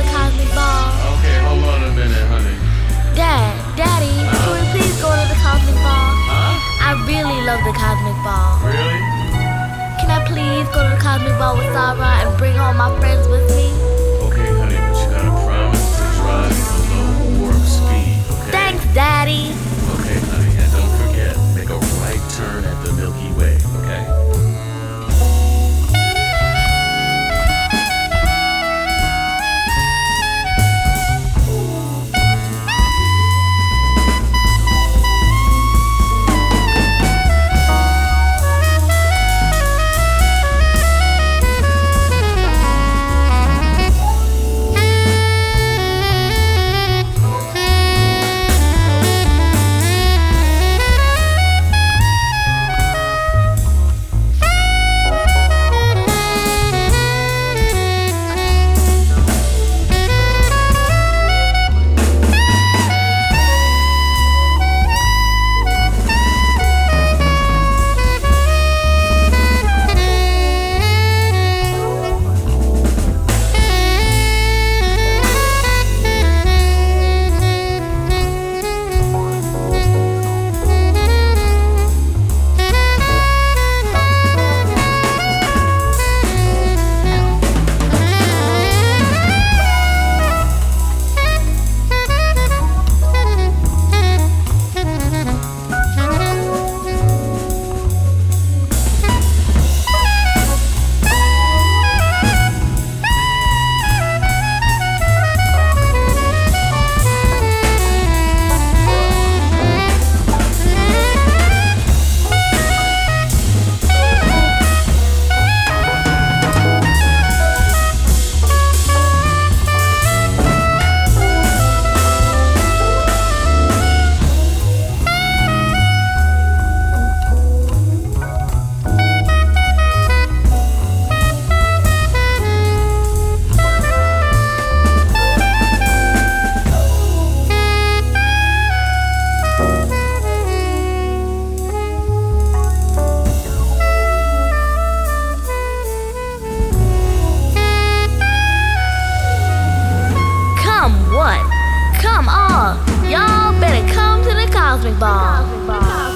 the Cosmic Ball? Okay, hold on a minute, honey. Daddy, can we please go to the Cosmic Ball? Huh? I really love the Cosmic Ball. Really? Can I please go to the Cosmic Ball with Sarah and bring all my friends with me? Okay, honey, but you gotta promise to drive below warp speed, okay? Thanks, Daddy. Okay, honey, and don't forget, make a right turn at the Milky Way, okay? Come all. Y'all better come to the Cosmic Ball.